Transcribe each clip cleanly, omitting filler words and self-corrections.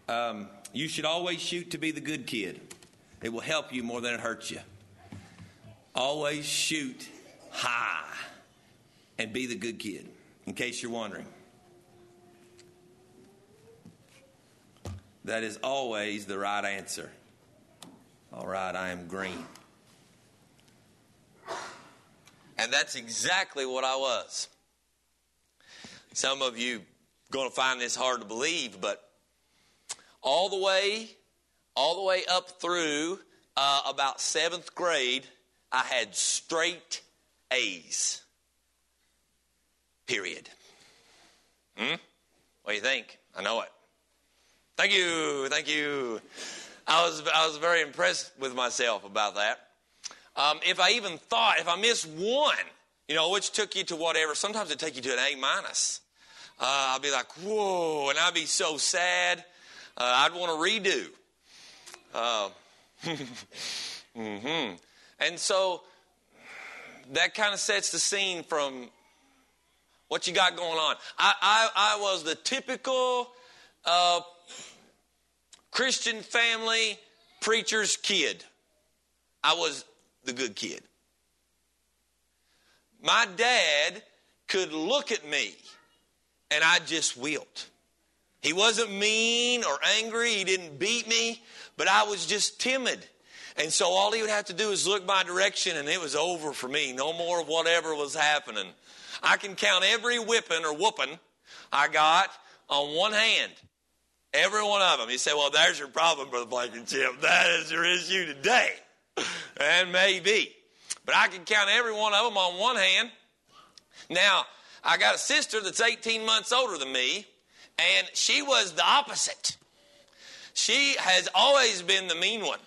You should always shoot to be the good kid. It will help you more than it hurts you. Always shoot high and be the good kid, in case you're wondering. That is always the right answer. All right, I am green. And that's exactly what I was. Some of you are going to find this hard to believe, but all the way up through about 7th grade, I had straight A's. Period. What do you think? I know it. Thank you. I was very impressed with myself about that. If I missed one, which took you to whatever, sometimes it take you to an A-. I'll be like, whoa, and I'd be so sad. I'd want to redo. And so that kind of sets the scene from what you got going on. I was the typical Christian family preacher's kid. I was the good kid. My dad could look at me and I just wilt. He wasn't mean or angry. He didn't beat me, but I was just timid. And so all he would have to do is look my direction and it was over for me. No more of whatever was happening. I can count every whipping or whooping I got on one hand. Every one of them. You say, well, there's your problem, Brother Blankenship. That is your issue today. And maybe. But I can count every one of them on one hand. Now, I got a sister that's 18 months older than me, and she was the opposite. She has always been the mean one.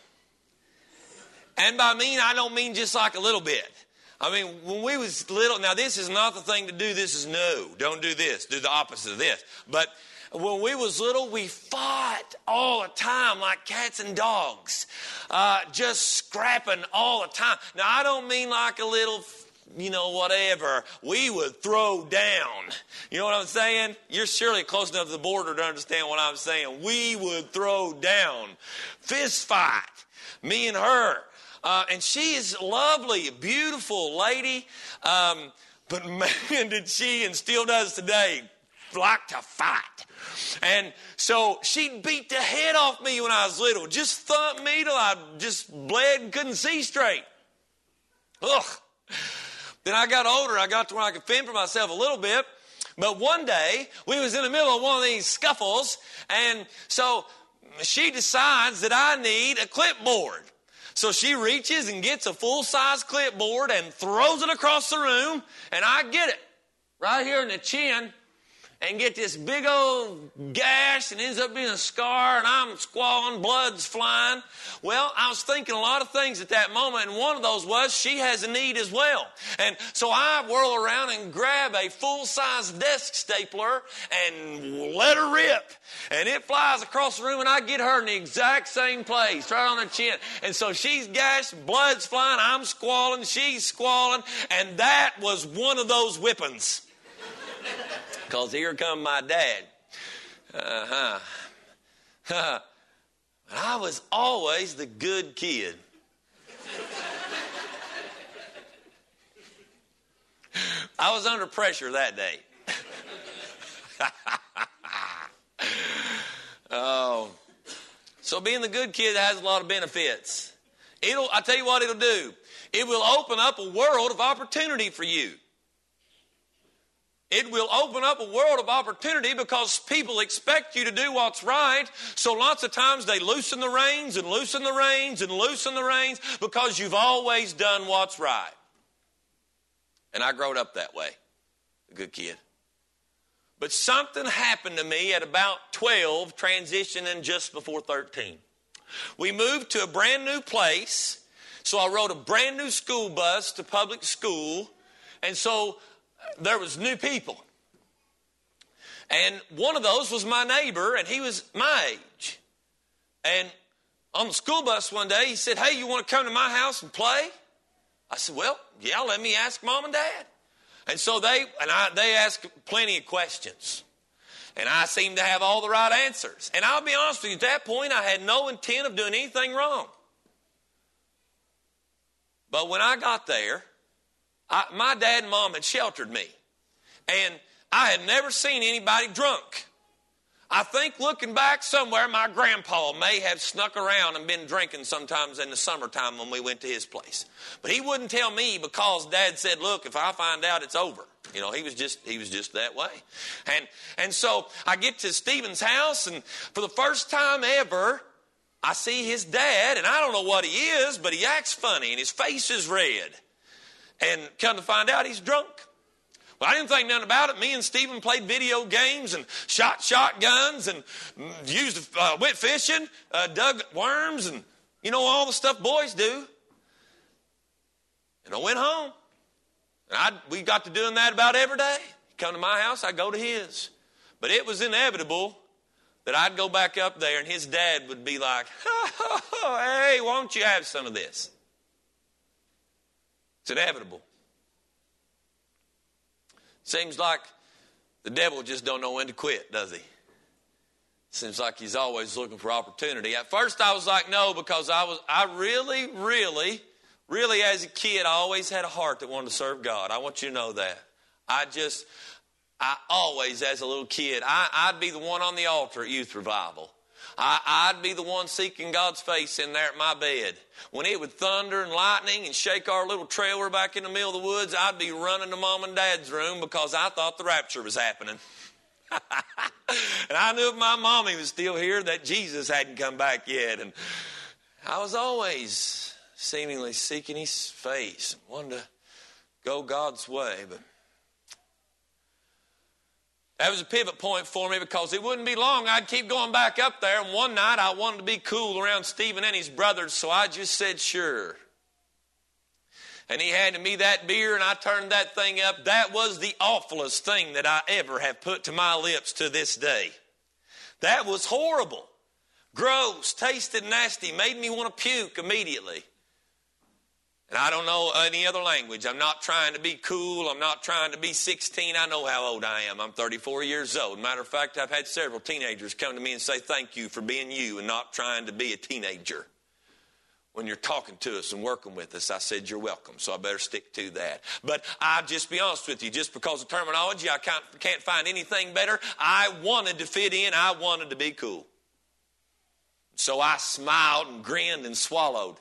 And by mean, I don't mean just like a little bit. I mean, when we was little, now this is not the thing to do. This is no. Don't do this. Do the opposite of this. But when we was little, we fought all the time like cats and dogs, just scrapping all the time. Now, I don't mean like a little, whatever. We would throw down. You know what I'm saying? You're surely close enough to the border to understand what I'm saying. We would throw down. Fist fight. Me and her. And she is lovely, a beautiful lady. But man, did she and still does today like to fight. And so she'd beat the head off me when I was little. Just thumped me till I just bled and couldn't see straight. Ugh. Then I got older. I got to where I could fend for myself a little bit. But one day, we was in the middle of one of these scuffles. And so she decides that I need a clipboard. So she reaches and gets a full-size clipboard and throws it across the room. And I get it right here in the chin and get this big old gash and ends up being a scar, and I'm squalling, blood's flying. Well, I was thinking a lot of things at that moment, and one of those was she has a need as well. And so I whirl around and grab a full-size desk stapler and let her rip. And it flies across the room, and I get her in the exact same place, right on her chin. And so she's gashed, blood's flying, I'm squalling, she's squalling, and that was one of those whippings. Because here come my dad. I was always the good kid. I was under pressure that day. Oh. So being the good kid has a lot of benefits. I'll tell you what it'll do. It will open up a world of opportunity for you. It will open up a world of opportunity because people expect you to do what's right. So lots of times they loosen the reins and loosen the reins and loosen the reins because you've always done what's right. And I growed up that way, a good kid. But something happened to me at about 12, transitioning just before 13. We moved to a brand new place, so I rode a brand new school bus to public school, and so there was new people. And one of those was my neighbor, and he was my age. And on the school bus one day, he said, "Hey, you want to come to my house and play?" I said, "Well, yeah, let me ask Mom and Dad." And so they asked plenty of questions. And I seemed to have all the right answers. And I'll be honest with you, at that point, I had no intent of doing anything wrong. But when I got there, my dad and mom had sheltered me. And I had never seen anybody drunk. I think looking back somewhere, my grandpa may have snuck around and been drinking sometimes in the summertime when we went to his place. But he wouldn't tell me because Dad said, look, if I find out, it's over. You know, he was just that way. And so I get to Stephen's house, and for the first time ever, I see his dad, and I don't know what he is, but he acts funny, and his face is red. And come to find out, he's drunk. Well, I didn't think nothing about it. Me and Stephen played video games and shot shotguns and went fishing, dug worms, and you know all the stuff boys do. And I went home. And we got to doing that about every day. He'd come to my house, I'd go to his. But it was inevitable that I'd go back up there and his dad would be like, hey, won't you have some of this? It's inevitable. Seems like the devil just don't know when to quit, does he? Seems like he's always looking for opportunity. At first I was like, no, because I really, as a kid, I always had a heart that wanted to serve God. I want you to know that. I always, as a little kid, I'd be the one on the altar at youth revival. I'd be the one seeking God's face in there at my bed. When it would thunder and lightning and shake our little trailer back in the middle of the woods, I'd be running to Mom and Dad's room because I thought the rapture was happening. And I knew if my mommy was still here that Jesus hadn't come back yet. And I was always seemingly seeking his face, wanting to go God's way. But that was a pivot point for me because it wouldn't be long. I'd keep going back up there. And one night I wanted to be cool around Stephen and his brothers, so I just said, sure. And he handed me that beer and I turned that thing up. That was the awfulest thing that I ever have put to my lips to this day. That was horrible. Gross, tasted nasty, made me want to puke immediately. And I don't know any other language. I'm not trying to be cool. I'm not trying to be 16. I know how old I am. I'm 34 years old. Matter of fact, I've had several teenagers come to me and say, thank you for being you and not trying to be a teenager. When you're talking to us and working with us, I said, you're welcome. So I better stick to that. But I'll just be honest with you. Just because of terminology, I can't find anything better. I wanted to fit in. I wanted to be cool. So I smiled and grinned and swallowed.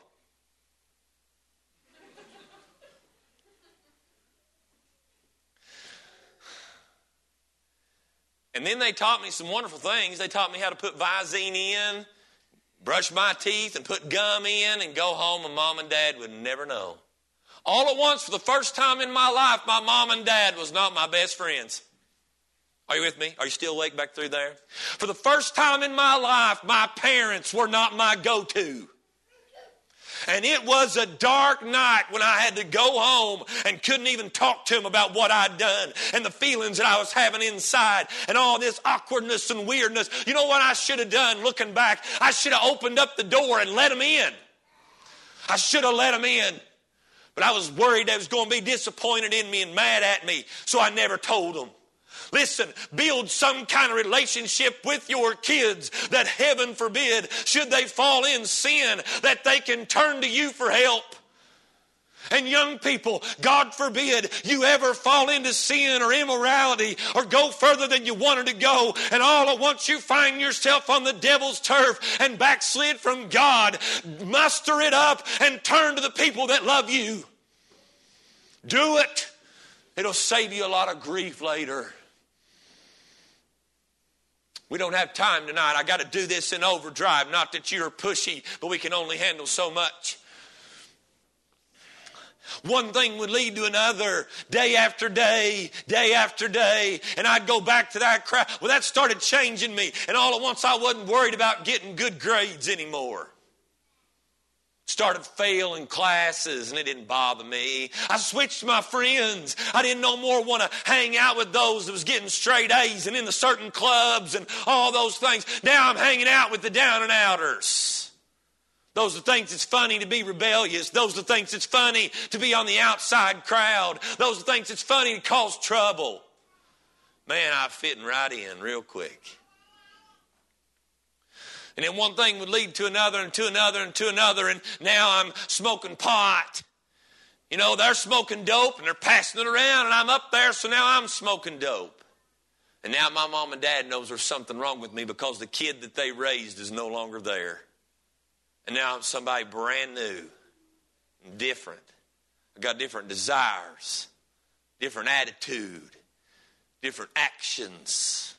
And then they taught me some wonderful things. They taught me how to put Visine in, brush my teeth, and put gum in, and go home, and Mom and Dad would never know. All at once, for the first time in my life, my mom and dad was not my best friends. Are you with me? Are you still awake back through there? For the first time in my life, my parents were not my go-to. And it was a dark night when I had to go home and couldn't even talk to them about what I'd done and the feelings that I was having inside and all this awkwardness and weirdness. You know what I should have done looking back? I should have opened up the door and let them in. I should have let them in. But I was worried they was going to be disappointed in me and mad at me, so I never told them. Listen, build some kind of relationship with your kids that, heaven forbid, should they fall in sin, that they can turn to you for help. And young people, God forbid you ever fall into sin or immorality or go further than you wanted to go, and all at once you find yourself on the devil's turf and backslid from God. Muster it up and turn to the people that love you. Do it. It'll save you a lot of grief later. We don't have time tonight. I got to do this in overdrive. Not that you're pushy, but we can only handle so much. One thing would lead to another, day after day, and I'd go back to that crowd. Well, that started changing me, and all at once I wasn't worried about getting good grades anymore. Started failing classes, and it didn't bother me. I switched my friends. I didn't no more want to hang out with those that was getting straight A's and in the certain clubs and all those things. Now I'm hanging out with the down and outers. Those that thinks it's funny to be rebellious. Those that thinks it's funny to be on the outside crowd. Those that thinks it's funny to cause trouble. Man, I'm fitting right in real quick. And then one thing would lead to another and to another and to another, and now I'm smoking pot. You know, they're smoking dope and they're passing it around, and I'm up there, so now I'm smoking dope. And now my mom and dad knows there's something wrong with me because the kid that they raised is no longer there. And now I'm somebody brand new and different. I've got different desires, different attitude, different actions.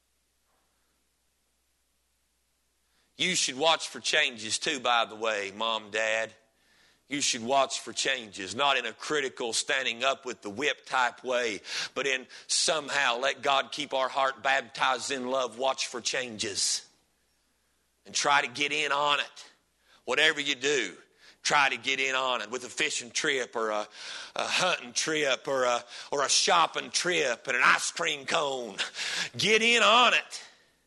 You should watch for changes too, by the way, Mom, Dad. You should watch for changes, not in a critical, standing up with the whip type way, but in somehow let God keep our heart baptized in love. Watch for changes and try to get in on it. Whatever you do, try to get in on it with a fishing trip or a hunting trip or a shopping trip and an ice cream cone. Get in on it.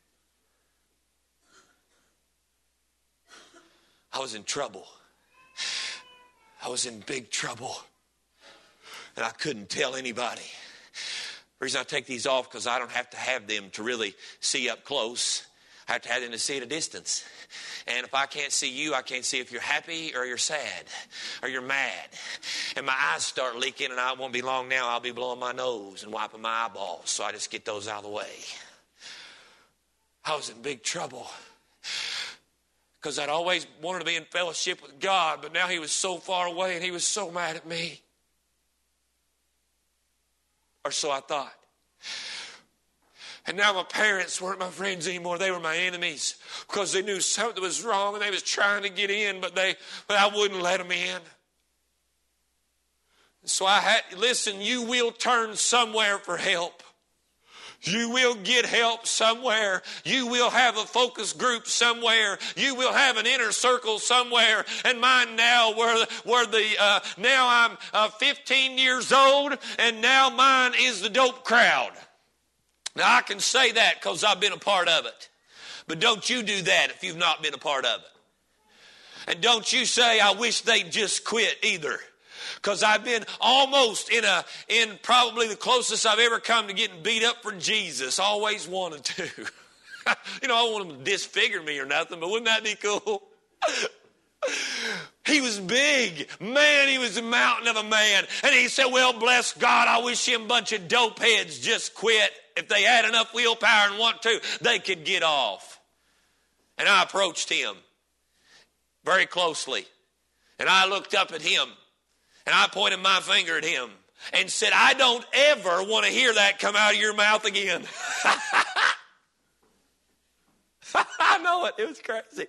I was in trouble. I was in big trouble. And I couldn't tell anybody. The reason I take these off because I don't have to have them to really see up close. I have to have them to see at a distance. And if I can't see you, I can't see if you're happy or you're sad or you're mad. And my eyes start leaking, and I won't be long now. I'll be blowing my nose and wiping my eyeballs. So I just get those out of the way. I was in big trouble. Because I'd always wanted to be in fellowship with God, but now he was so far away and he was so mad at me. Or so I thought. And now my parents weren't my friends anymore. They were my enemies because they knew something was wrong and they was trying to get in, but I wouldn't let them in. So I had, listen, you will turn somewhere for help. You will get help somewhere. You will have a focus group somewhere. You will have an inner circle somewhere. And mine now, now I'm 15 years old, and now mine is the dope crowd. Now I can say that because I've been a part of it. But don't you do that if you've not been a part of it. And don't you say, I wish they'd just quit either. Because I've been almost in probably the closest I've ever come to getting beat up for Jesus. Always wanted to. You know, I don't want him to disfigure me or nothing, but wouldn't that be cool? He was big. Man, he was a mountain of a man. And he said, well, bless God, I wish him bunch of dope heads just quit. If they had enough willpower and want to, they could get off. And I approached him very closely. And I looked up at him. And I pointed my finger at him and said, I don't ever want to hear that come out of your mouth again. I know it. It was crazy.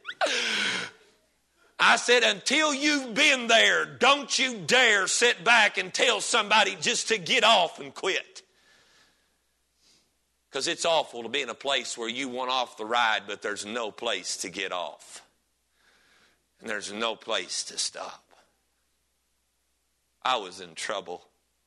I said, until you've been there, don't you dare sit back and tell somebody just to get off and quit. Because it's awful to be in a place where you want off the ride, but there's no place to get off. And there's no place to stop. I was in trouble.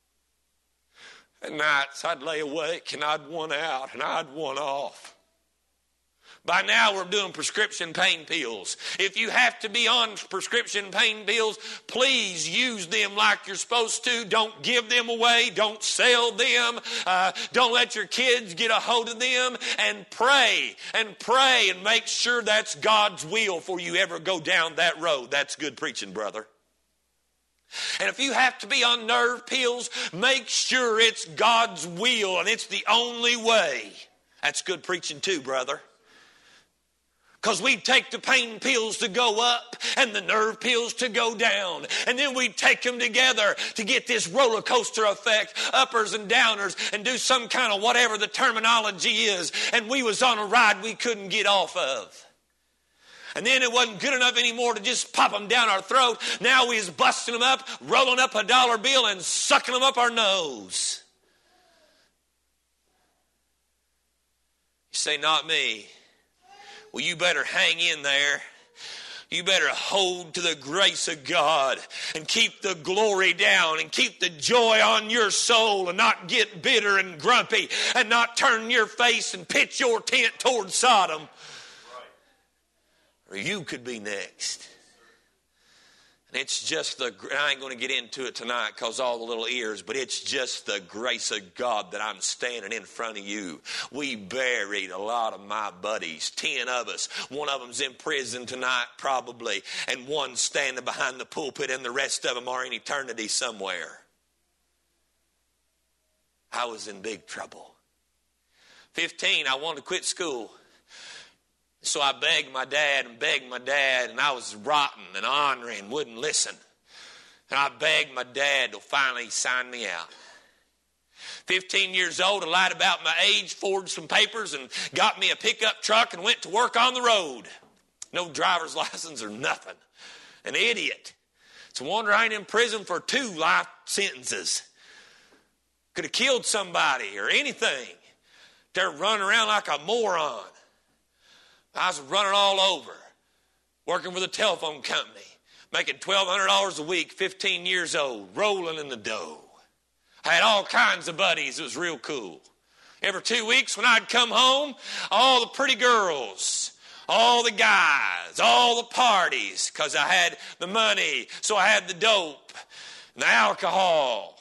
At nights, I'd lay awake and I'd want out and I'd want off. By now, we're doing prescription pain pills. If you have to be on prescription pain pills, please use them like you're supposed to. Don't give them away. Don't sell them. Don't let your kids get a hold of them. And pray and make sure that's God's will before you ever go down that road. That's good preaching, brother. And if you have to be on nerve pills, make sure it's God's will and it's the only way. That's good preaching too, brother. Because we'd take the pain pills to go up and the nerve pills to go down. And then we'd take them together to get this roller coaster effect, uppers and downers, and do some kind of whatever the terminology is. And we was on a ride we couldn't get off of. And then it wasn't good enough anymore to just pop them down our throat. Now we was busting them up, rolling up a dollar bill and sucking them up our nose. You say, not me. Well, you better hang in there. You better hold to the grace of God and keep the glory down and keep the joy on your soul and not get bitter and grumpy and not turn your face and pitch your tent toward Sodom. Or you could be next. And it's just I ain't going to get into it tonight because all the little ears, but it's just the grace of God that I'm standing in front of you. We buried a lot of my buddies, 10 of us. One of them's in prison tonight probably, and one standing behind the pulpit, and the rest of them are in eternity somewhere. I was in big trouble. 15, I wanted to quit school. So I begged my dad, and I was rotten and ornery and wouldn't listen. And I begged my dad till finally he signed me out. 15 years old, I lied about my age, forged some papers, and got me a pickup truck and went to work on the road. No driver's license or nothing. An idiot. It's a wonder I ain't in prison for 2 life sentences. Could have killed somebody or anything. They're running around like a moron. I was running all over, working for the telephone company, making $1,200 a week, 15 years old, rolling in the dough. I had all kinds of buddies. It was real cool. Every 2 weeks when I'd come home, all the pretty girls, all the guys, all the parties, because I had the money, so I had the dope and the alcohol.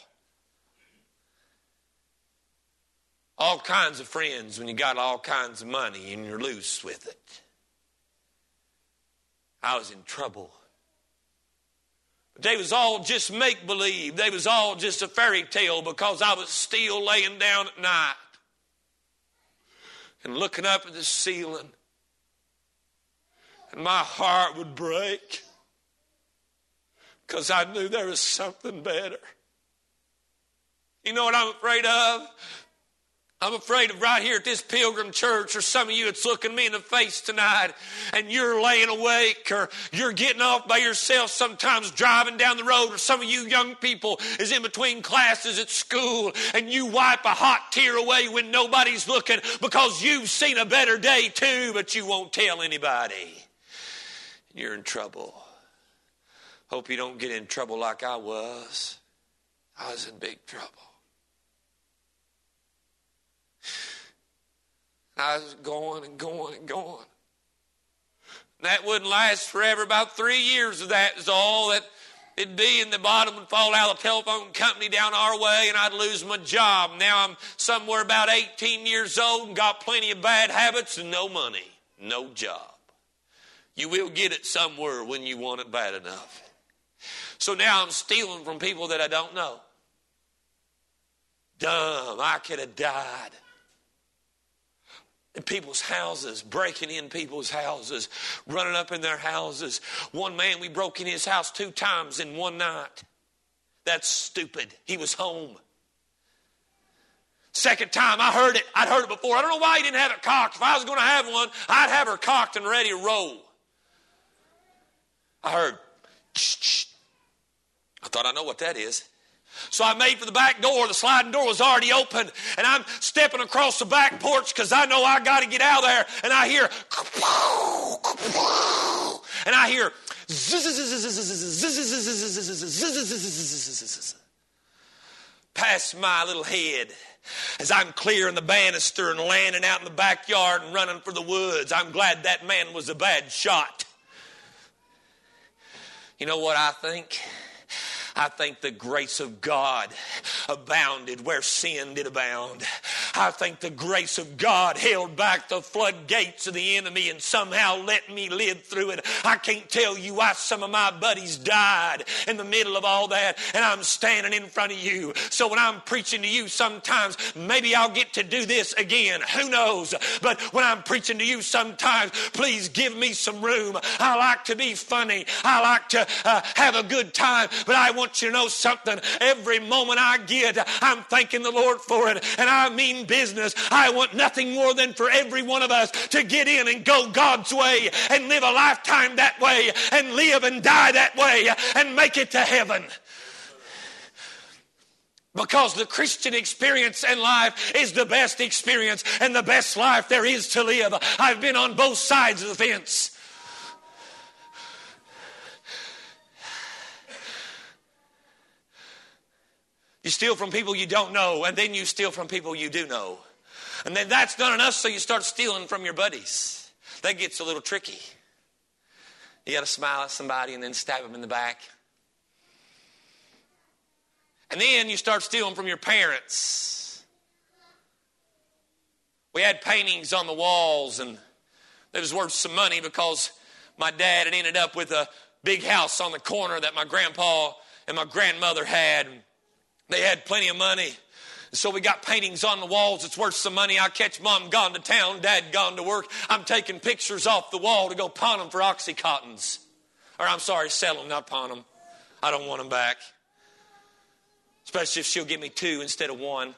All kinds of friends when you got all kinds of money and you're loose with it. I was in trouble. But they was all just make-believe. They was all just a fairy tale because I was still laying down at night and looking up at the ceiling. And my heart would break because I knew there was something better. You know what I'm afraid of? I'm afraid of right here at this Pilgrim Church, or some of you that's looking me in the face tonight and you're laying awake, or you're getting off by yourself sometimes driving down the road, or some of you young people is in between classes at school and you wipe a hot tear away when nobody's looking because you've seen a better day too, but you won't tell anybody. You're in trouble. Hope you don't get in trouble like I was. I was in big trouble. I was going and going and going. That wouldn't last forever. About 3 years of that is all that it'd be, and the bottom would fall out of the telephone company down our way, and I'd lose my job. Now I'm somewhere about 18 years old and got plenty of bad habits and no money, no job. You will get it somewhere when you want it bad enough. So now I'm stealing from people that I don't know. Dumb, I could have died. In people's houses, breaking in people's houses, running up in their houses. One man, we broke in his house 2 times in one night. That's stupid. He was home. Second time, I heard it. I'd heard it before. I don't know why he didn't have it cocked. If I was going to have one, I'd have her cocked and ready to roll. I heard, shh. I thought, I know what that is. So I made for the back door. The sliding door was already open, and I'm stepping across the back porch because I know I got to get out of there. And I hear, past my little head as I'm clearing the banister and landing out in the backyard and running for the woods. I'm glad that man was a bad shot. You know what I think? I think the grace of God abounded where sin did abound. I think the grace of God held back the floodgates of the enemy and somehow let me live through it. I can't tell you why some of my buddies died in the middle of all that, and I'm standing in front of you. So when I'm preaching to you sometimes, maybe I'll get to do this again. Who knows? But when I'm preaching to you sometimes, please give me some room. I like to be funny. I like to have a good time, but I want you to know something. Every moment I get, I'm thanking the Lord for it, and I mean business. I want nothing more than for every one of us to get in and go God's way and live a lifetime that way and live and die that way and make it to heaven. Because the Christian experience in life is the best experience and the best life there is to live. I've been on both sides of the fence. You steal from people you don't know, and then you steal from people you do know. And then that's not enough, so you start stealing from your buddies. That gets a little tricky. You got to smile at somebody and then stab them in the back. And then you start stealing from your parents. We had paintings on the walls, and it was worth some money because my dad had ended up with a big house on the corner that my grandpa and my grandmother had. They had plenty of money. So we got paintings on the walls. It's worth some money. I catch mom gone to town, dad gone to work. I'm taking pictures off the wall to go pawn them for Oxycontins. Or I'm sorry, sell them, not pawn them. I don't want them back. Especially if she'll give me 2 instead of 1.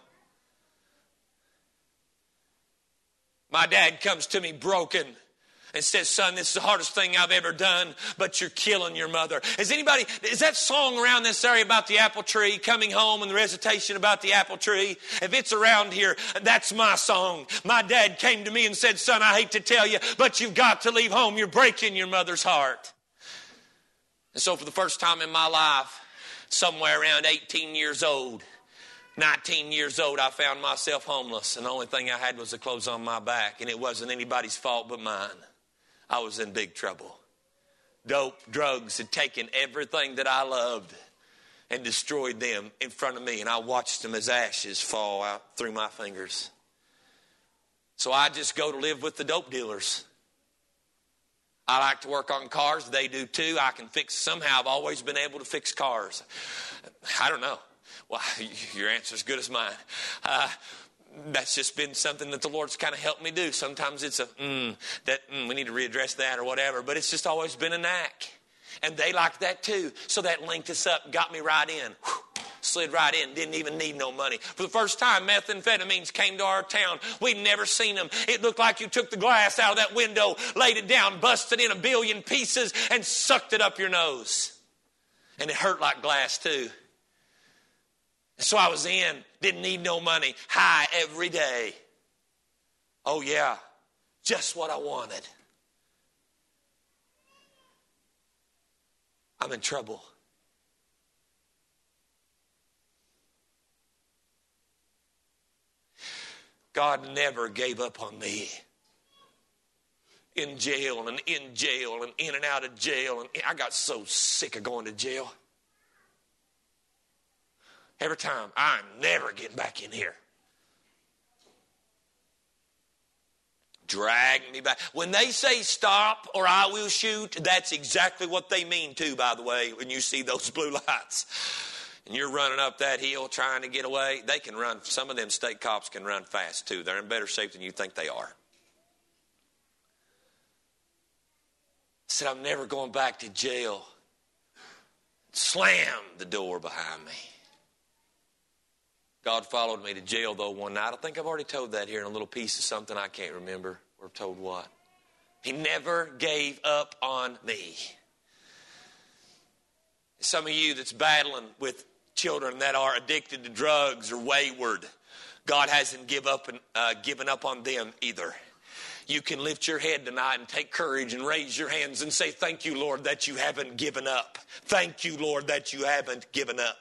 My dad comes to me broken and says, son, this is the hardest thing I've ever done, but you're killing your mother. Is that song around this area about the apple tree, coming home and the recitation about the apple tree? If it's around here, that's my song. My dad came to me and said, son, I hate to tell you, but you've got to leave home. You're breaking your mother's heart. And so for the first time in my life, somewhere around 18 years old, 19 years old, I found myself homeless. And the only thing I had was the clothes on my back. And it wasn't anybody's fault but mine. I was in big trouble. Dope, drugs had taken everything that I loved and destroyed them in front of me. And I watched them as ashes fall out through my fingers. So I just go to live with the dope dealers. I like to work on cars. They do too. I can fix, somehow I've always been able to fix cars. I don't know. Well, your answer is as good as mine. That's just been something that the Lord's kind of helped me do. Sometimes it's we need to readdress that or whatever, but it's just always been a knack. And they liked that too. So that linked us up, got me right in. Slid right in, didn't even need no money. For the first time, methamphetamines came to our town. We'd never seen them. It looked like you took the glass out of that window, laid it down, busted in a billion pieces, and sucked it up your nose. And it hurt like glass too. So I was in, didn't need no money, high every day. Oh yeah, just what I wanted. I'm in trouble. God never gave up on me. In jail and in and out of jail. And I got so sick of going to jail. Every time, I'm never getting back in here. Drag me back. When they say stop or I will shoot, that's exactly what they mean too, by the way, when you see those blue lights. And you're running up that hill trying to get away. They can run. Some of them state cops can run fast too. They're in better shape than you think they are. I said, I'm never going back to jail. Slammed the door behind me. God followed me to jail, though, one night. I think I've already told that here in a little piece of something I can't remember or told what. He never gave up on me. Some of you that's battling with children that are addicted to drugs or wayward, God hasn't given up on them either. You can lift your head tonight and take courage and raise your hands and say, thank you, Lord, that you haven't given up. Thank you, Lord, that you haven't given up.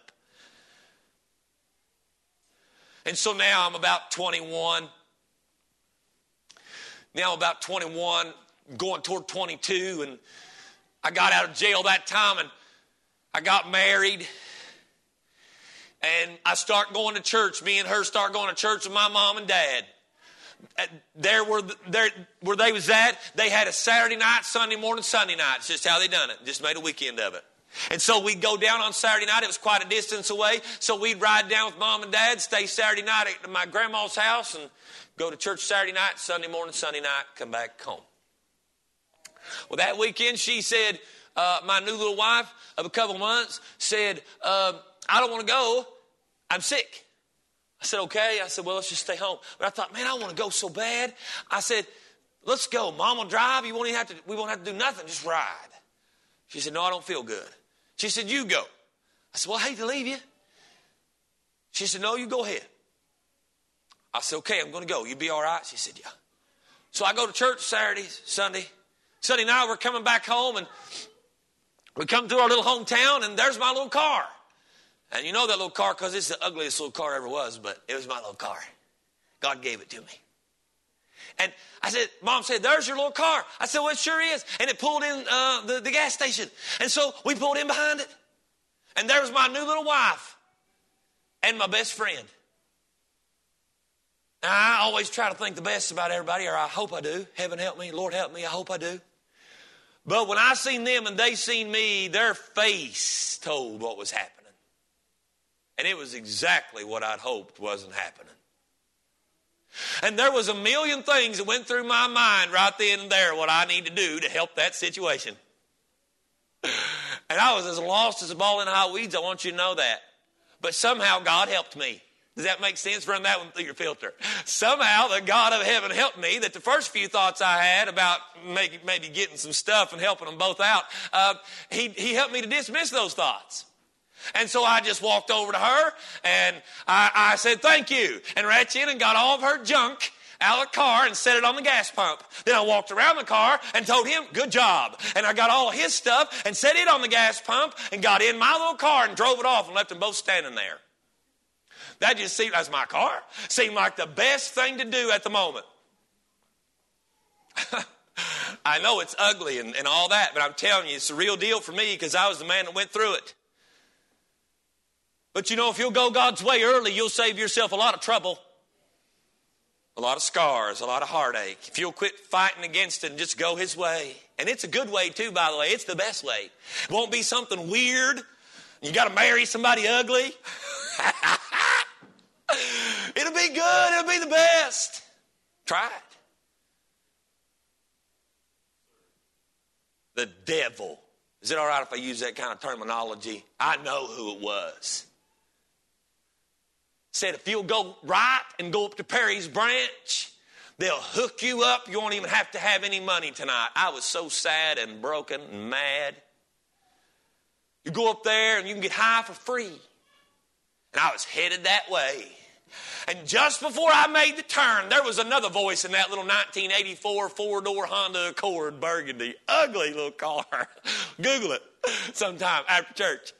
And so now I'm about 21. Now I'm about 21, going toward 22. And I got out of jail that time and I got married. And I start going to church. Me and her start going to church with my mom and dad. There where they was at, they had a Saturday night, Sunday morning, Sunday night. It's just how they done it. Just made a weekend of it. And so we'd go down on Saturday night. It was quite a distance away. So we'd ride down with mom and dad, stay Saturday night at my grandma's house, and go to church Saturday night, Sunday morning, Sunday night, come back home. Well, that weekend, she said, my new little wife of a couple months said, I don't want to go. I'm sick. I said, okay. I said, well, let's just stay home. But I thought, man, I want to go so bad. I said, let's go. Mom will drive. We won't have to do nothing. Just ride. She said, no, I don't feel good. She said, you go. I said, well, I hate to leave you. She said, no, you go ahead. I said, okay, I'm going to go. You be all right? She said, yeah. So I go to church Saturday, Sunday. Sunday night, we're coming back home, and we come through our little hometown, and there's my little car. And you know that little car because it's the ugliest little car ever was, but it was my little car. God gave it to me. And I said, Mom said, there's your little car. I said, well, it sure is. And it pulled in the gas station. And so we pulled in behind it. And there was my new little wife. and my best friend. Now, I always try to think the best about everybody, or I hope I do. Heaven help me, Lord help me, I hope I do. But when I seen them and they seen me, their face told what was happening. And it was exactly what I'd hoped wasn't happening. And there was a million things that went through my mind right then and there, what I need to do to help that situation. And I was as lost as a ball in high weeds, I want you to know that. But somehow God helped me. Does that make sense? Run that one through your filter. Somehow the God of heaven helped me, that the first few thoughts I had about maybe getting some stuff and helping them both out, he helped me to dismiss those thoughts. And so I just walked over to her and I said, thank you, and reached in and got all of her junk out of the car and set it on the gas pump. Then I walked around the car and told him, good job. And I got all his stuff and set it on the gas pump and got in my little car and drove it off and left them both standing there. That just seemed, that's my car, seemed like the best thing to do at the moment. I know it's ugly and all that, but I'm telling you, it's the real deal for me because I was the man that went through it. But you know, if you'll go God's way early, you'll save yourself a lot of trouble, a lot of scars, a lot of heartache. If you'll quit fighting against it and just go His way. And it's a good way too, by the way. It's the best way. It won't be something weird. You got to marry somebody ugly. It'll be good. It'll be the best. Try it. The devil. Is it all right if I use that kind of terminology? I know who it was. Said if you'll go right and go up to Perry's Branch, they'll hook you up. You won't even have to have any money tonight. I was so sad and broken and mad. You go up there and you can get high for free. And I was headed that way. And just before I made the turn, there was another voice in that little 1984 four-door Honda Accord Burgundy. Ugly little car. Google it sometime after church.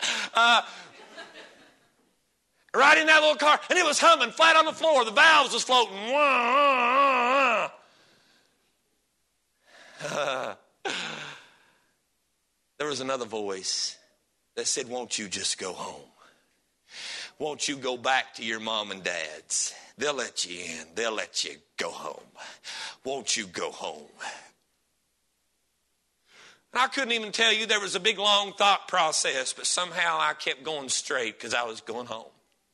Right in that little car. And it was humming flat on the floor. The valves was floating. There was another voice that said, won't you just go home? Won't you go back to your mom and dad's? They'll let you in. They'll let you go home. Won't you go home? And I couldn't even tell you, there was a big long thought process, but somehow I kept going straight because I was going home.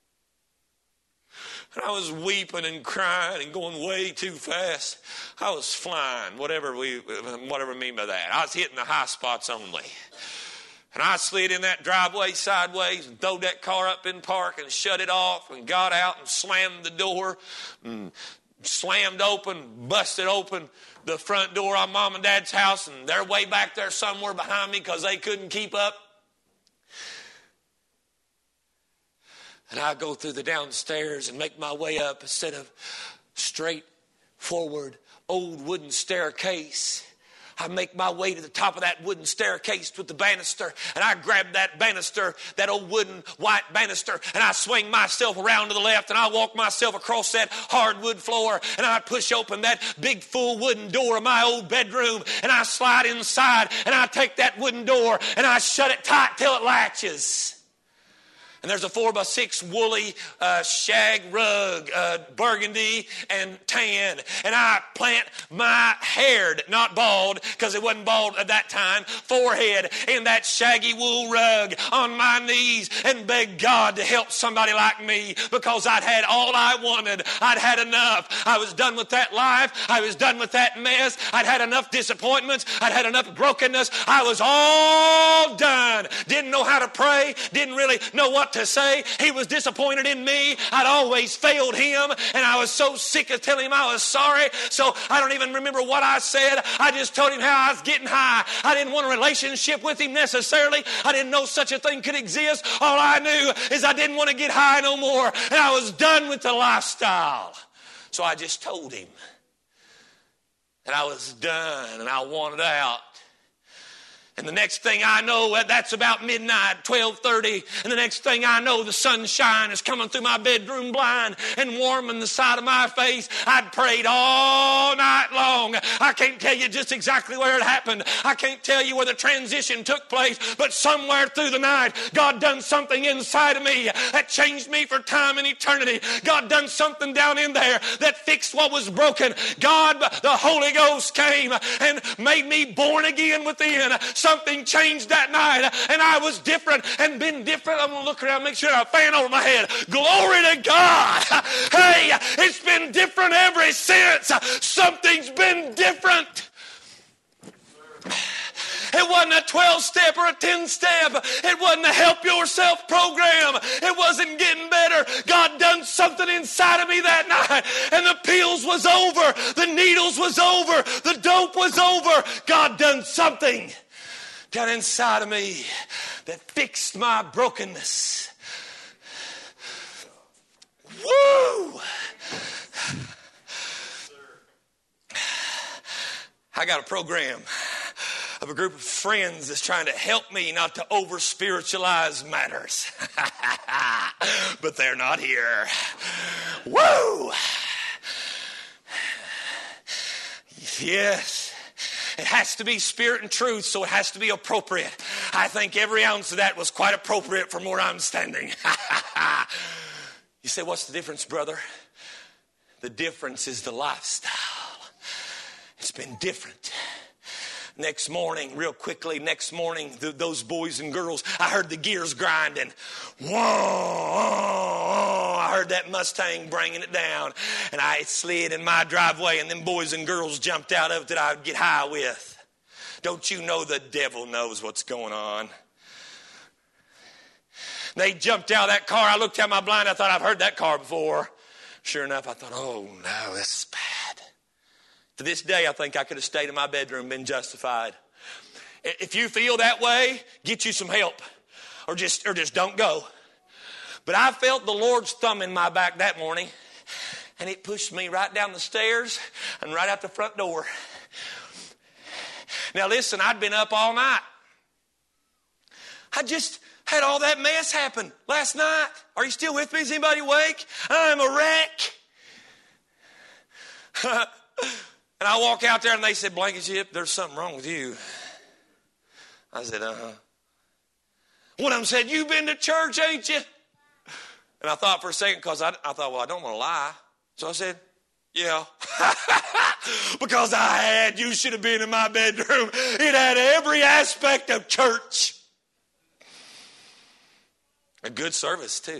And I was weeping and crying and going way too fast. I was flying, whatever we mean by that. I was hitting the high spots only. And I slid in that driveway sideways and throwed that car up in park and shut it off and got out and slammed the door and slammed open, busted open the front door on Mom and Dad's house, and they're way back there somewhere behind me because they couldn't keep up. And I go through the downstairs and make my way up instead of straight forward old wooden staircase. I make my way to the top of that wooden staircase with the banister, and I grab that banister, that old wooden white banister, and I swing myself around to the left, and I walk myself across that hardwood floor, and I push open that big full wooden door of my old bedroom, and I slide inside, and I take that wooden door, and I shut it tight till it latches. And there's a 4x6 woolly shag rug, burgundy and tan. And I plant my hair, not bald, because it wasn't bald at that time, forehead in that shaggy wool rug on my knees and beg God to help somebody like me, because I'd had all I wanted. I'd had enough. I was done with that life. I was done with that mess. I'd had enough disappointments. I'd had enough brokenness. I was all done. Didn't know how to pray. Didn't really know what to say. He was disappointed in me. I'd always failed him, and I was so sick of telling him I was sorry. So I don't even remember what I said. I just told him how I was getting high. I didn't want a relationship with him necessarily. I didn't know such a thing could exist. All I knew is I didn't want to get high no more, and I was done with the lifestyle. So I just told him that I was done and I wanted out. And the next thing I know, that's about midnight, 12:30. And the next thing I know, the sunshine is coming through my bedroom blind and warming the side of my face. I'd prayed all night long. I can't tell you just exactly where it happened. I can't tell you where the transition took place. But somewhere through the night, God done something inside of me that changed me for time and eternity. God done something down in there that fixed what was broken. God, the Holy Ghost came and made me born again within. Something changed that night, and I was different and been different. I'm going to look around, make sure I have a fan over my head. Glory to God. Hey, it's been different ever since. Something's been different. It wasn't a 12-step or a 10-step. It wasn't a help yourself program. It wasn't getting better. God done something inside of me that night. And the pills was over. The needles was over. The dope was over. God done something down inside of me that fixed my brokenness. Woo! I got a program of a group of friends that's trying to help me not to over-spiritualize matters. But they're not here. Woo! Yes. It has to be spirit and truth, so it has to be appropriate. I think every ounce of that was quite appropriate from where I'm standing. You say, what's the difference, brother? The difference is the lifestyle. It's been different. Next morning, real quickly, those boys and girls, I heard the gears grinding. Whoa, I heard that Mustang bringing it down. And I slid in my driveway, and them boys and girls jumped out of it that I would get high with. Don't you know the devil knows what's going on? They jumped out of that car. I looked out my blind. I thought, I've heard that car before. Sure enough, I thought, oh, no, this is bad. To this day, I think I could have stayed in my bedroom and been justified. If you feel that way, get you some help. Or just don't go. But I felt the Lord's thumb in my back that morning. And it pushed me right down the stairs and right out the front door. Now listen, I'd been up all night. I just had all that mess happen last night. Are you still with me? Is anybody awake? I'm a wreck. And I walk out there and they said, Blankenship, there's something wrong with you. I said, uh-huh. One of them said, you've been to church, ain't you? And I thought for a second, because I thought, well, I don't want to lie. So I said, yeah. Because you should have been in my bedroom. It had every aspect of church. A good service, too.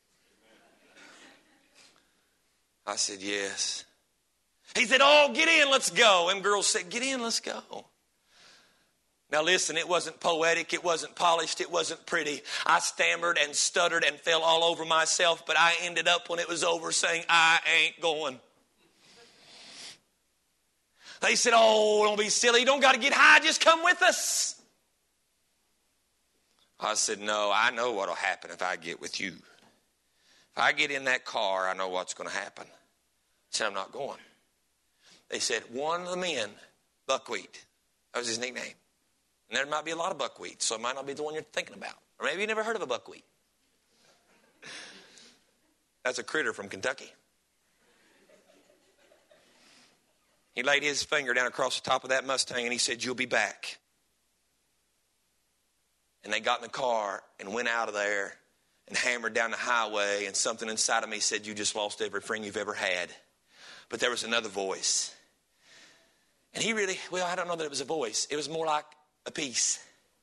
I said, yes. He said, oh, get in, let's go. And girls said, get in, let's go. Now listen, it wasn't poetic, it wasn't polished, it wasn't pretty. I stammered and stuttered and fell all over myself, but I ended up when it was over saying, I ain't going. They said, oh, don't be silly, you don't got to get high, just come with us. I said, no, I know what will happen if I get with you. If I get in that car, I know what's going to happen. I said, I'm not going. They said, one of the men, Buckwheat. That was his nickname. And there might be a lot of buckwheat, so it might not be the one you're thinking about. Or maybe you never heard of a buckwheat. That's a critter from Kentucky. He laid his finger down across the top of that Mustang and he said, you'll be back. And they got in the car and went out of there and hammered down the highway, and something inside of me said, you just lost everything you've ever had. But there was another voice. And he really, well, I don't know that it was a voice. It was more like a peace.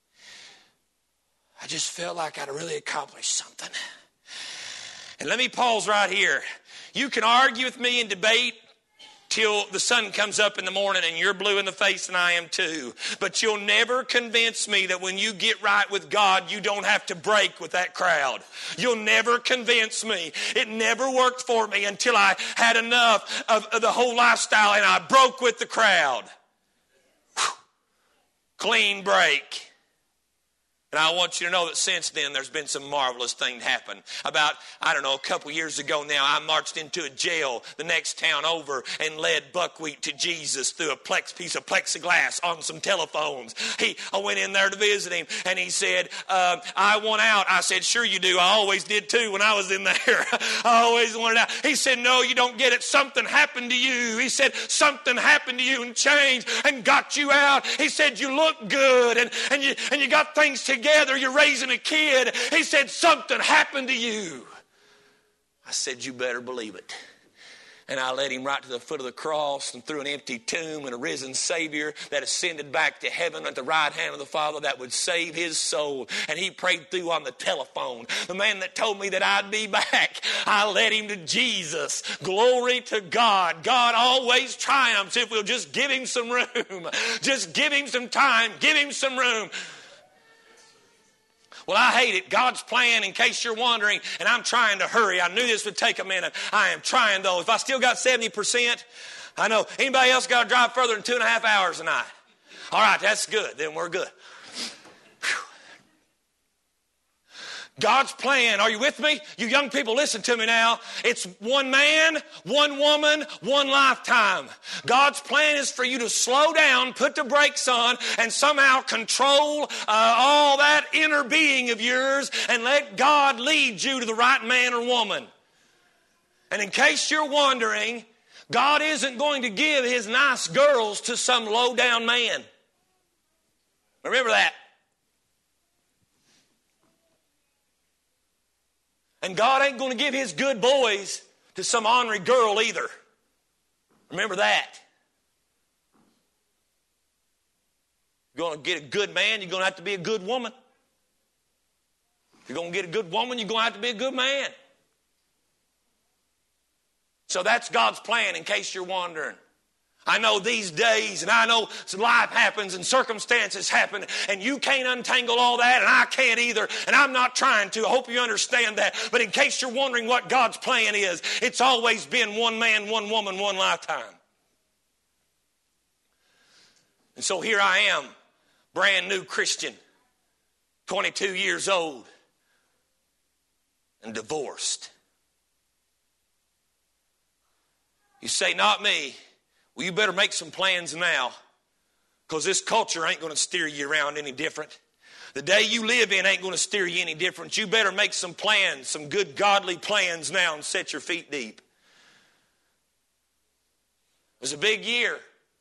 I just felt like I'd really accomplished something. And let me pause right here. You can argue with me and debate till the sun comes up in the morning and you're blue in the face and I am too. But you'll never convince me that when you get right with God, you don't have to break with that crowd. You'll never convince me. It never worked for me until I had enough of the whole lifestyle and I broke with the crowd. Whew. Clean break. And I want you to know that since then there's been some marvelous things happen. About, a couple years ago now, I marched into a jail the next town over and led buckwheat to Jesus through a piece of plexiglass on some telephones. I went in there to visit him, and he said, I want out. I said, sure you do. I always did too when I was in there. I always wanted out. He said, no, you don't get it. Something happened to you. He said, something happened to you and changed and got you out. He said, you look good and you got things together. You're raising a kid. He said, something happened to you. I said, you better believe it. And I led him right to the foot of the cross and through an empty tomb and a risen Savior that ascended back to heaven at the right hand of the Father that would save his soul. And he prayed through on the telephone. The man that told me that I'd be back, I led him to Jesus. Glory to God. God always triumphs if we'll just give him some room. Just give him some time. Give him some room. Well, I hate it. God's plan, in case you're wondering, and I'm trying to hurry. I knew this would take a minute. I am trying, though. If I still got 70%, I know. Anybody else got to drive further than 2.5 hours tonight? All right, that's good. Then we're good. God's plan, are you with me? You young people, listen to me now. It's one man, one woman, one lifetime. God's plan is for you to slow down, put the brakes on, and somehow control all that inner being of yours and let God lead you to the right man or woman. And in case you're wondering, God isn't going to give his nice girls to some low-down man. Remember that. And God ain't going to give his good boys to some ornery girl either. Remember that. You're going to get a good man, you're going to have to be a good woman. If you're going to get a good woman, you're going to have to be a good man. So that's God's plan, in case you're wondering. I know these days, and I know life happens and circumstances happen, and you can't untangle all that, and I can't either, and I'm not trying to. I hope you understand that. But in case you're wondering what God's plan is, it's always been one man, one woman, one lifetime. And so here I am, brand new Christian, 22 years old, and divorced. You say, not me. Well, you better make some plans now, because this culture ain't going to steer you around any different. The day you live in ain't going to steer you any different. You better make some plans, some good godly plans now, and set your feet deep. It was a big year,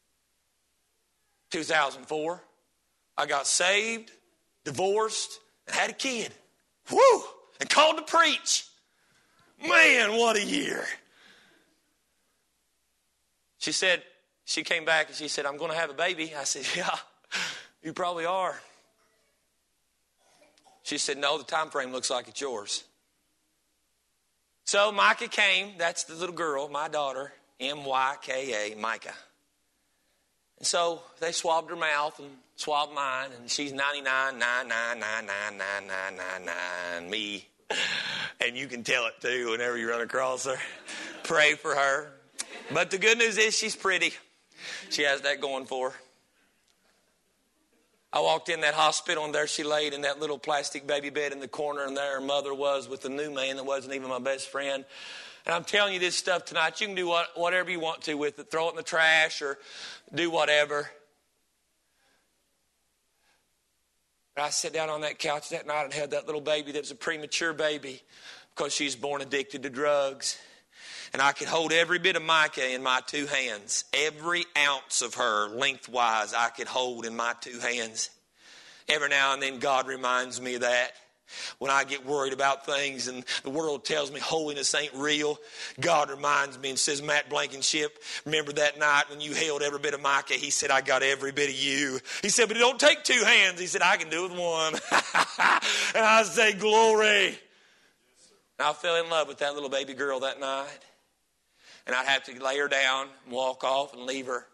2004. I got saved, divorced, and had a kid. Woo! And called to preach. Man, what a year. She came back and she said, I'm going to have a baby. I said, yeah, you probably are. She said, no, the time frame looks like it's yours. So Micah came. That's the little girl, my daughter, M-Y-K-A, Micah. And so they swabbed her mouth and swabbed mine, and she's 99.9999999 me. And you can tell it too whenever you run across her. Pray for her. But the good news is she's pretty. She has that going for her. I walked in that hospital, and there she laid in that little plastic baby bed in the corner, and there her mother was with the new man that wasn't even my best friend. And I'm telling you this stuff tonight. You can do whatever you want to with it. Throw it in the trash or do whatever. But I sat down on that couch that night and had that little baby that was a premature baby because she's born addicted to drugs. And I could hold every bit of Micah in my two hands. Every ounce of her lengthwise I could hold in my two hands. Every now and then God reminds me of that. When I get worried about things and the world tells me holiness ain't real, God reminds me and says, Matt Blankenship, remember that night when you held every bit of Micah? He said, I got every bit of you. He said, but it don't take two hands. He said, I can do it with one. And I say, glory. And I fell in love with that little baby girl that night. And I'd have to lay her down, walk off, and leave her.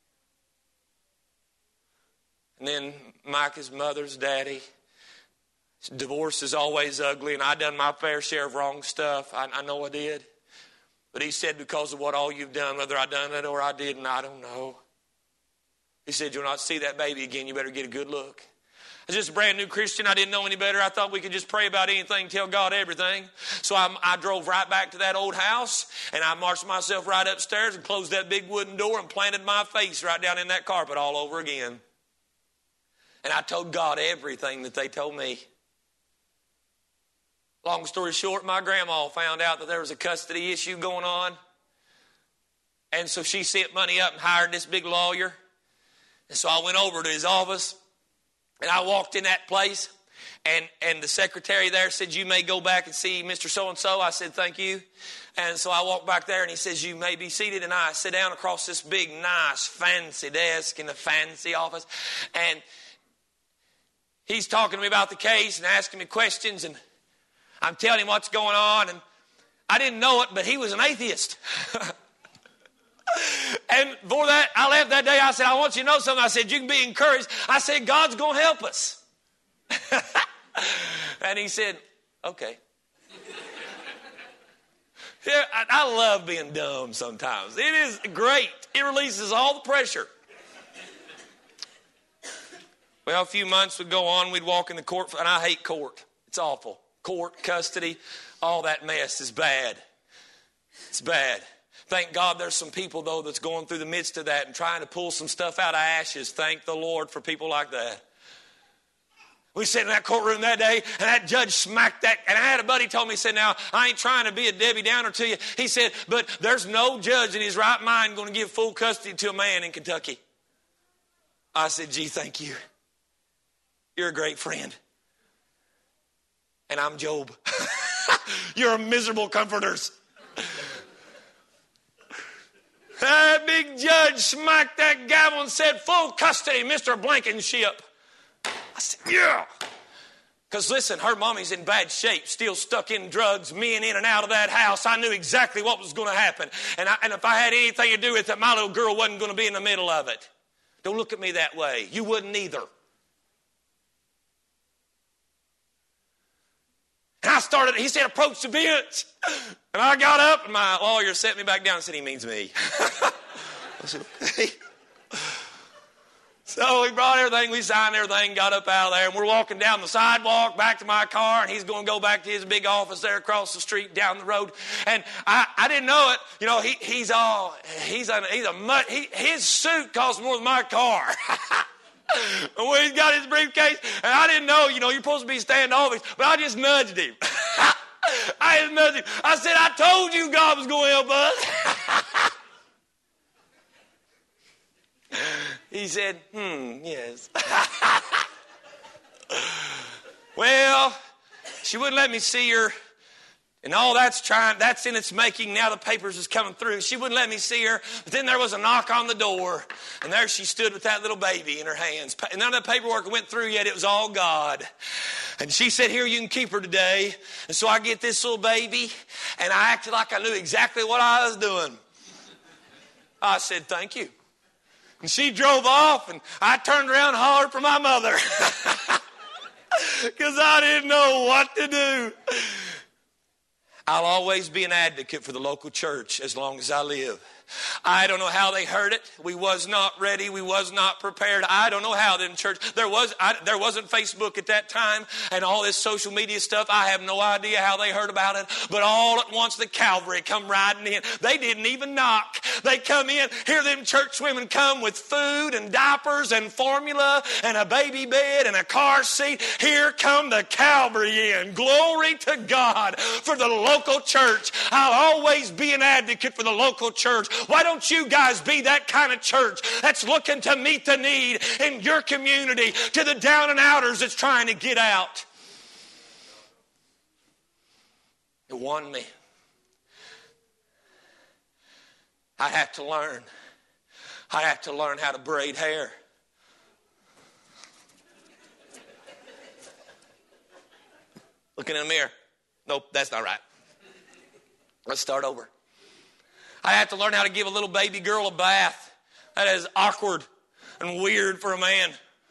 And then Micah's mother's daddy. Divorce is always ugly, and I done my fair share of wrong stuff. I know I did. But he said, because of what all you've done, whether I done it or I didn't, I don't know. He said, you'll not see that baby again. You better get a good look. I was just a brand new Christian. I didn't know any better. I thought we could just pray about anything, tell God everything. So I drove right back to that old house, and I marched myself right upstairs and closed that big wooden door and planted my face right down in that carpet all over again. And I told God everything that they told me. Long story short, my grandma found out that there was a custody issue going on. And so she sent money up and hired this big lawyer. And so I went over to his office. And I walked in that place, and the secretary there said, you may go back and see Mr. So-and-so. I said, thank you. And so I walked back there, and he says, you may be seated. And I sit down across this big, nice, fancy desk in a fancy office. And he's talking to me about the case and asking me questions, and I'm telling him what's going on. And I didn't know it, but he was an atheist. And for that, I left that day. I said, I want you to know something. I said, you can be encouraged. I said, God's going to help us. And he said, okay. Yeah, I love being dumb sometimes. It is great. It releases all the pressure. Well, a few months would go on. We'd walk in the court, and I hate court. It's awful. Court, custody, all that mess is bad. It's bad. Thank God there's some people, though, that's going through the midst of that and trying to pull some stuff out of ashes. Thank the Lord for people like that. We sat in that courtroom that day, and that judge smacked that. And I had a buddy told me, he said, now, I ain't trying to be a Debbie Downer to you. He said, but there's no judge in his right mind going to give full custody to a man in Kentucky. I said, gee, thank you. You're a great friend. And I'm Job. You're miserable comforters. That big judge smacked that gavel and said, full custody, Mr. Blankenship. I said, yeah. Because listen, her mommy's in bad shape, still stuck in drugs, men in and out of that house. I knew exactly what was going to happen. And if I had anything to do with it, my little girl wasn't going to be in the middle of it. Don't look at me that way. You wouldn't either. And I started, he said, approach the bench. And I got up, and my lawyer set me back down and said, he means me. I said, okay. So he brought everything, we signed everything, got up out of there, and we're walking down the sidewalk back to my car, and he's going to go back to his big office there across the street down the road. And I didn't know it. You know, his suit costs more than my car. And when he's got his briefcase, and I didn't know, you know, you're supposed to be standoffish, but I just nudged him. I said, I told you God was going to help us. He said, yes. Well, she wouldn't let me see her. And all that's in its making. Now the papers is coming through. She wouldn't let me see her. But then there was a knock on the door. And there she stood with that little baby in her hands. And none of the paperwork went through yet. It was all God. And she said, here, you can keep her today. And so I get this little baby. And I acted like I knew exactly what I was doing. I said, thank you. And she drove off. And I turned around and hollered for my mother. Because I didn't know what to do. I'll always be an advocate for the local church as long as I live. I don't know how they heard it. We was not ready. We was not prepared. I don't know how in church. There wasn't Facebook at that time and all this social media stuff. I have no idea how they heard about it. But all at once the Calvary come riding in. They didn't even knock. They come in. Hear them church women come with food and diapers and formula and a baby bed and a car seat. Here come the Calvary in. Glory to God for the local church. I'll always be an advocate for the local church. Why don't you guys be that kind of church that's looking to meet the need in your community, to the down and outers that's trying to get out? It won me. I have to learn. I have to learn how to braid hair. Looking in the mirror. Nope, that's not right. Let's start over. I had to learn how to give a little baby girl a bath. That is awkward and weird for a man.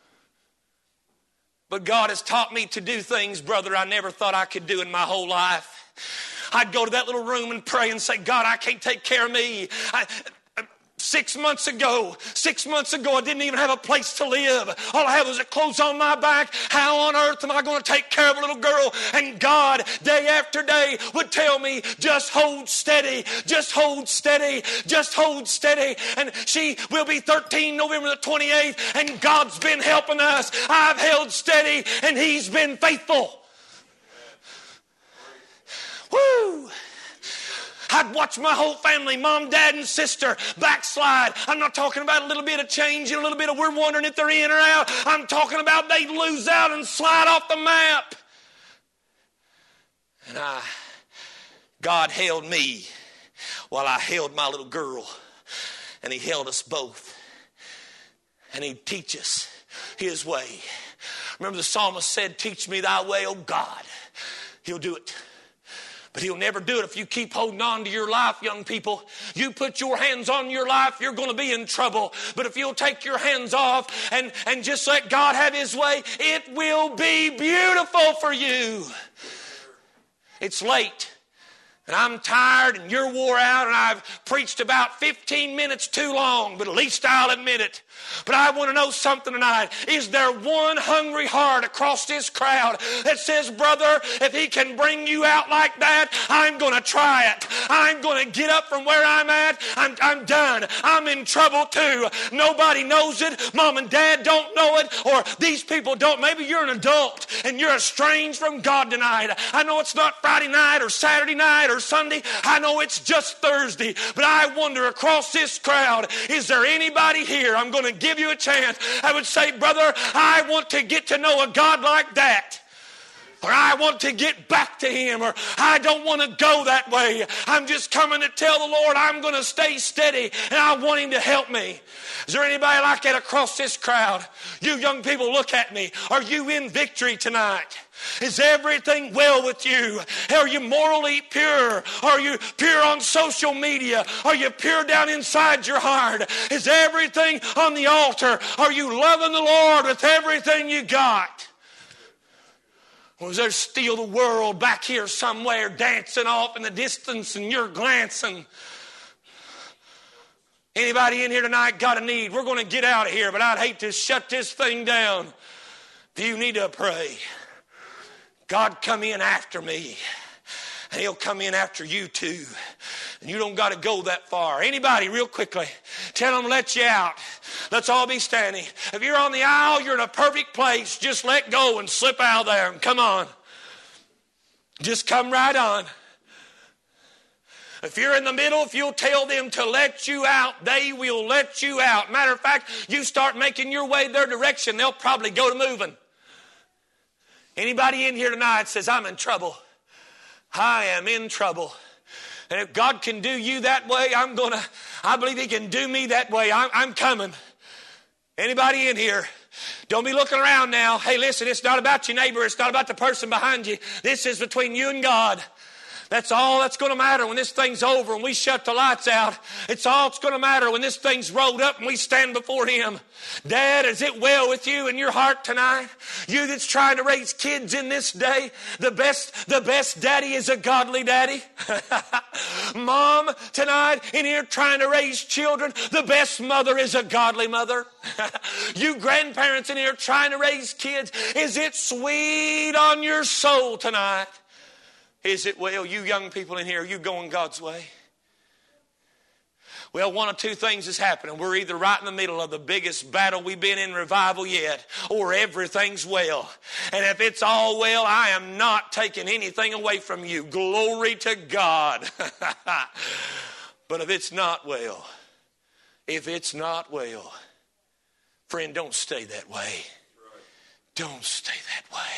But God has taught me to do things, brother, I never thought I could do in my whole life. I'd go to that little room and pray and say, God, I can't take care of me. 6 months ago, I didn't even have a place to live. All I had was clothes on my back. How on earth am I going to take care of a little girl? And God, day after day, would tell me, just hold steady, just hold steady, just hold steady. And she will be 13 November the 28th, and God's been helping us. I've held steady, and He's been faithful. Woo! I'd watch my whole family, mom, dad, and sister, backslide. I'm not talking about a little bit of change and a little bit of we're wondering if they're in or out. I'm talking about they'd lose out and slide off the map. And God held me while I held my little girl. And He held us both. And He'd teach us His way. Remember the psalmist said, teach me thy way, O God. He'll do it. But He'll never do it if you keep holding on to your life, young people. You put your hands on your life, you're going to be in trouble. But if you'll take your hands off and just let God have His way, it will be beautiful for you. It's late. And I'm tired and you're wore out and I've preached about 15 minutes too long, but at least I'll admit it. But I want to know something tonight. Is there one hungry heart across this crowd that says, brother, if He can bring you out like that, I'm going to try it. I'm going to get up from where I'm at. I'm done. I'm in trouble too. Nobody knows it. Mom and dad don't know it, or these people don't. Maybe you're an adult and you're estranged from God tonight. I know it's not Friday night or Saturday night or Sunday. I know it's just Thursday. But I wonder across this crowd, is there anybody here? I'm going to give you a chance. I would say, brother, I want to get to know a God like that. Or I want to get back to Him. Or I don't want to go that way. I'm just coming to tell the Lord I'm going to stay steady and I want Him to help me. Is there anybody like that across this crowd? You young people, look at me. Are you in victory tonight? Is everything well with you? Are you morally pure? Are you pure on social media? Are you pure down inside your heart? Is everything on the altar? Are you loving the Lord with everything you got? Or is there still the world back here somewhere dancing off in the distance and you're glancing? Anybody in here tonight got a need? We're going to get out of here, but I'd hate to shut this thing down. If you need to pray, God, come in after me. And He'll come in after you too. And you don't got to go that far. Anybody, real quickly, tell them let you out. Let's all be standing. If you're on the aisle, you're in a perfect place. Just let go and slip out there and come on. Just come right on. If you're in the middle, if you'll tell them to let you out, they will let you out. Matter of fact, you start making your way their direction, they'll probably go to moving. Anybody in here tonight says, I'm in trouble. I am in trouble. And if God can do you that way, I believe He can do me that way. I'm coming. Anybody in here? Don't be looking around now. Hey, listen, it's not about your neighbor. It's not about the person behind you. This is between you and God. That's all that's going to matter when this thing's over and we shut the lights out. It's all that's going to matter when this thing's rolled up and we stand before Him. Dad, is it well with you in your heart tonight? You that's trying to raise kids in this day, the best daddy is a godly daddy. Mom, tonight in here trying to raise children, the best mother is a godly mother. You grandparents in here trying to raise kids, is it sweet on your soul tonight? Is it well? You young people in here, are you going God's way? Well, one of two things is happening. We're either right in the middle of the biggest battle we've been in revival yet, or everything's well. And if it's all well, I am not taking anything away from you. Glory to God. But if it's not well, friend, don't stay that way. Don't stay that way.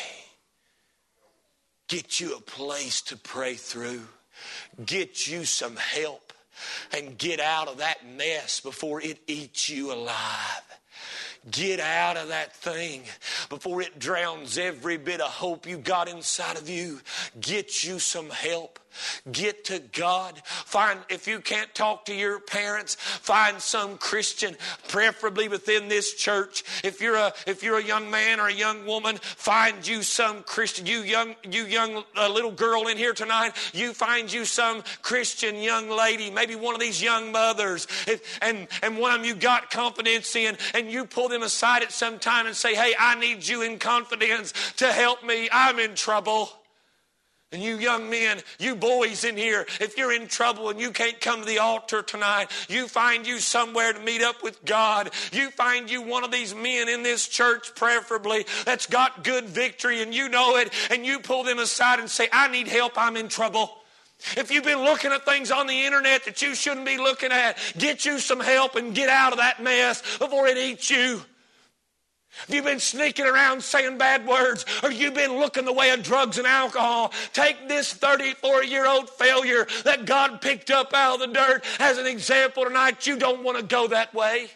Get you a place to pray through. Get you some help. And get out of that mess before it eats you alive. Get out of that thing before it drowns every bit of hope you got inside of you. Get you some help. Get to God. Find, if you can't talk to your parents, find some Christian, preferably within this church. If you're a young man or a young woman, find you some Christian. You young little girl in here tonight, you find you some Christian young lady, maybe one of these young mothers, and one of them you got confidence in, and you pull them aside at some time and say, hey, I need you in confidence to help me. I'm in trouble. And you young men, you boys in here, if you're in trouble and you can't come to the altar tonight, you find you somewhere to meet up with God. You find you one of these men in this church, preferably, that's got good victory and you know it, and you pull them aside and say, I need help, I'm in trouble. If you've been looking at things on the internet that you shouldn't be looking at, get you some help and get out of that mess before it eats you. If you've been sneaking around saying bad words, or you've been looking the way of drugs and alcohol, take this 34-year-old failure that God picked up out of the dirt as an example tonight. You don't want to go that way.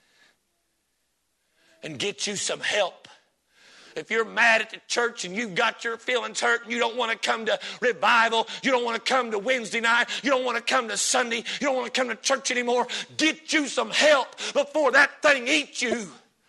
And get you some help. If you're mad at the church and you've got your feelings hurt and you don't want to come to revival, you don't want to come to Wednesday night, you don't want to come to Sunday, you don't want to come to church anymore, get you some help before that thing eats you.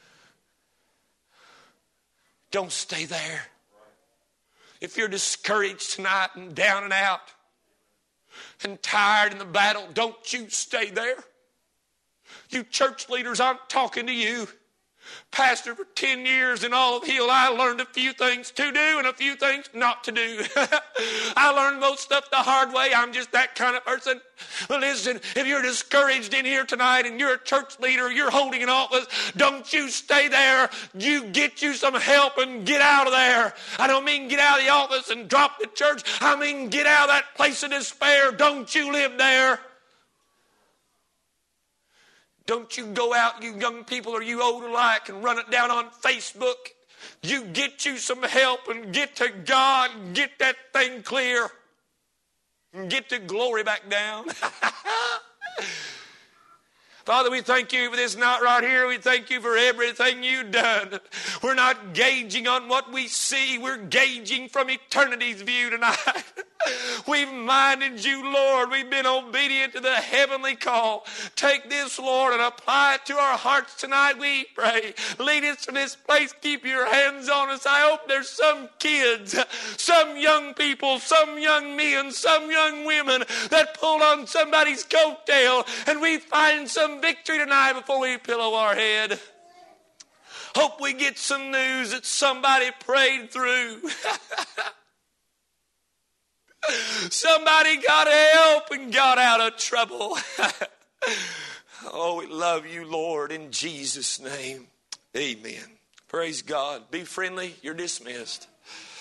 Don't stay there. If you're discouraged tonight and down and out and tired in the battle, don't you stay there. You church leaders, I'm talking to you. Pastor for 10 years in Olive Hill, I learned a few things to do and a few things not to do. I learned most stuff the hard way. I'm just that kind of person. But listen, if you're discouraged in here tonight and you're a church leader, you're holding an office, don't you stay there. You get you some help and get out of there. I don't mean get out of the office and drop the church. I mean get out of that place of despair. Don't you live there. Don't you go out, you young people or you old alike, and run it down on Facebook. You get you some help and get to God and get that thing clear and get the glory back down. Father, we thank you for this night right here. We thank you for everything you've done. We're not gauging on what we see. We're gauging from eternity's view tonight. We've minded you, Lord. We've been obedient to the heavenly call. Take this, Lord, and apply it to our hearts tonight, we pray. Lead us from this place. Keep your hands on us. I hope there's some kids, some young people, some young men, some young women that pulled on somebody's coattail, and we find some victory tonight before we pillow our head. Hope we get some news that somebody prayed through. Somebody got help and got out of trouble. Oh, we love you, Lord, in Jesus' name. Amen. Praise God. Be friendly. You're dismissed.